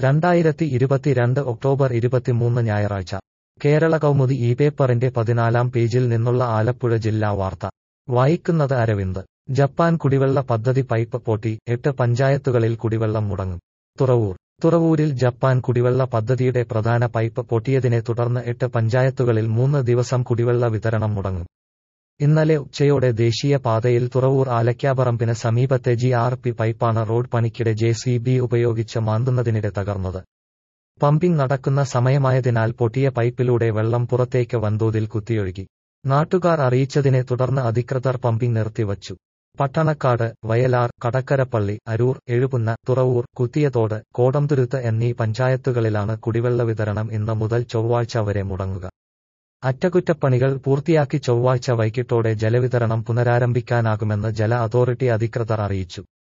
2022 October 23 ഞായറാഴ്ച കേരള കൗമുദി ഈ പേപ്പറിന്റെ 14-ാം പേജിൽ നിന്നുള്ള ആലപ്പുഴ ജില്ലാ വാർത്ത വായിക്കുന്നത് അരവിന്ദ്. ജപ്പാൻ കുടിവെള്ള പദ്ധതി പൈപ്പ് പൊട്ടി, 8 പഞ്ചായത്തുകളിൽ കുടിവെള്ളം മുടങ്ങും. തുറവൂരിൽ ജപ്പാൻ കുടിവെള്ള പദ്ധതിയുടെ പ്രധാന പൈപ്പ് പൊട്ടിയതിനെ തുടർന്ന് 8 പഞ്ചായത്തുകളിൽ 3 ദിവസം കുടിവെള്ള വിതരണം മുടങ്ങും. ഇന്നലെ ഉച്ചയോടെ ദേശീയ പാതയിൽ തുറവൂർ ആലക്കാപറമ്പിന് സമീപത്തെ GRP പൈപ്പാണ് റോഡ് പണിക്കിടെ JCB ഉപയോഗിച്ച് മാന്തുന്നതിനിടെ തകർന്നത്. പമ്പിംഗ് നടക്കുന്ന സമയമായതിനാൽ പൊട്ടിയ പൈപ്പിലൂടെ വെള്ളം പുറത്തേക്ക് വൻതോതിൽ കുത്തിയൊഴുകി. നാട്ടുകാർ അറിയിച്ചതിനെ തുടർന്ന് അധികൃതർ പമ്പിംഗ് നിർത്തിവച്ചു. പട്ടണക്കാട്, വയലാർ, കടക്കരപ്പള്ളി, അരൂർ, എഴുപുന്ന, തുറവൂർ, കുത്തിയതോട്, കോടംതുരുത്ത് എന്നീ പഞ്ചായത്തുകളിലാണ് കുടിവെള്ള വിതരണം ഇന്ന് മുതൽ ചൊവ്വാഴ്ച വരെ മുടങ്ങുക. അറ്റകുറ്റപ്പണികൾ പൂർത്തിയാക്കി ചൊവ്വാഴ്ച വൈകിട്ടോടെ ജലവിതരണം പുനരാരംഭിക്കാനാകുമെന്ന് ജല അതോറിറ്റി അധികൃതർ അറിയിച്ചു.